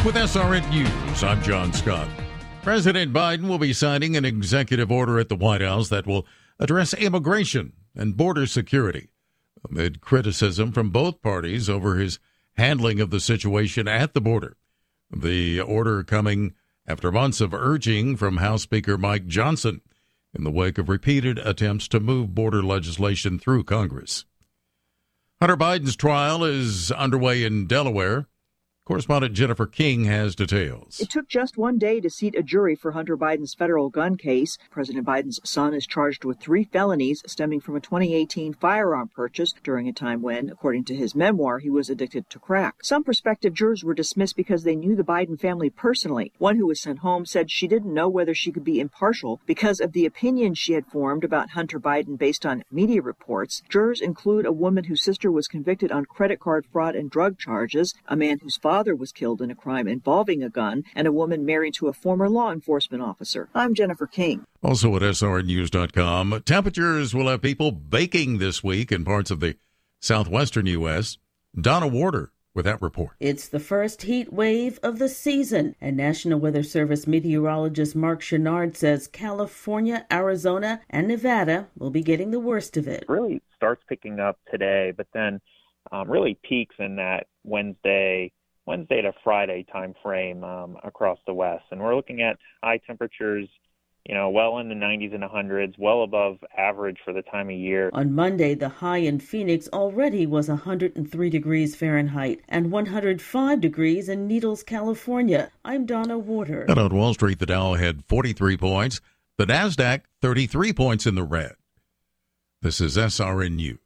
With SRN News, I'm John Scott. President Biden will be signing an executive order at the White House that will address immigration and border security, amid criticism from both parties over his handling of the situation at the border. The order coming after months of urging from House Speaker Mike Johnson in the wake of repeated attempts to move border legislation through Congress. Hunter Biden's trial is underway in Delaware. Correspondent Jennifer King has details. It took just one day to seat a jury for Hunter Biden's federal gun case. President Biden's son is charged with 3 felonies stemming from a 2018 firearm purchase during a time when, according to his memoir, he was addicted to crack. Some prospective jurors were dismissed because they knew the Biden family personally. One who was sent home said she didn't know whether she could be impartial because of the opinion she had formed about Hunter Biden based on media reports. Jurors include a woman whose sister was convicted on credit card fraud and drug charges, a man whose father was killed in a crime involving a gun, and a woman married to a former law enforcement officer. I'm Jennifer King. Also at srnews.com, temperatures will have people baking this week in parts of the southwestern U.S. Donna Warder with that report. It's the first heat wave of the season, and National Weather Service meteorologist Mark Chenard says California, Arizona, and Nevada will be getting the worst of it. It really starts picking up today, but then really peaks in that Wednesday to Friday time frame across the West. And we're looking at high temperatures, well in the 90s and 100s, well above average for the time of year. On Monday, the high in Phoenix already was 103 degrees Fahrenheit and 105 degrees in Needles, California. I'm Donna Warder. And on Wall Street, the Dow had 43 points. The NASDAQ, 33 points in the red. This is SRN News.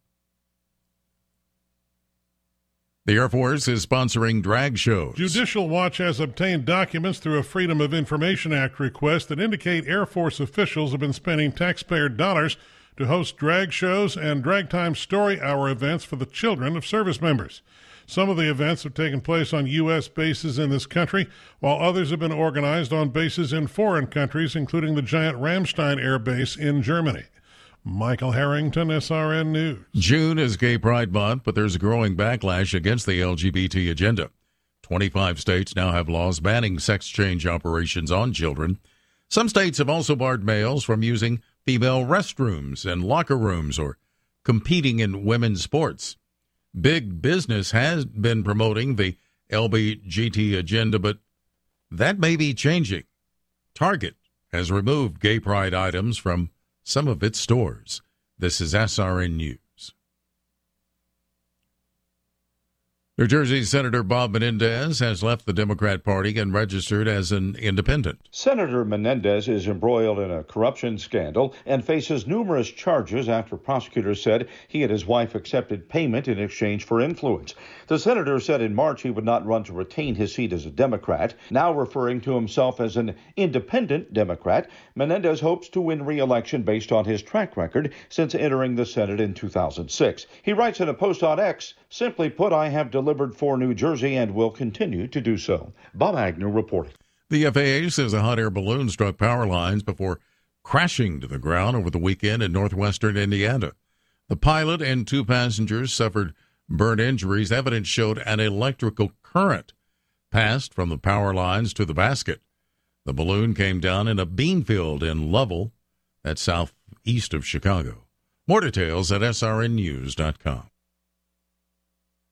The Air Force is sponsoring drag shows. Judicial Watch has obtained documents through a Freedom of Information Act request that indicate Air Force officials have been spending taxpayer dollars to host drag shows and drag time story hour events for the children of service members. Some of the events have taken place on U.S. bases in this country, while others have been organized on bases in foreign countries, including the giant Ramstein Air Base in Germany. Michael Harrington, SRN News. June is Gay Pride Month, but there's a growing backlash against the LGBT agenda. 25 states now have laws banning sex change operations on children. Some states have also barred males from using female restrooms and locker rooms or competing in women's sports. Big business has been promoting the LGBT agenda, but that may be changing. Target has removed gay pride items from some of its stores. This is SRN News. New Jersey Senator Bob Menendez has left the Democrat Party and registered as an independent. Senator Menendez is embroiled in a corruption scandal and faces numerous charges after prosecutors said he and his wife accepted payment in exchange for influence. The senator said in March he would not run to retain his seat as a Democrat. Now referring to himself as an independent Democrat, Menendez hopes to win re-election based on his track record since entering the Senate in 2006. He writes in a post on X, "Simply put, I have delivered for New Jersey and will continue to do so." Bob Agnew reporting. The FAA says a hot air balloon struck power lines before crashing to the ground over the weekend in northwestern Indiana. The pilot and 2 passengers suffered burn injuries. Evidence showed an electrical current passed from the power lines to the basket. The balloon came down in a bean field in Lovell, that's southeast of Chicago. More details at srnnews.com.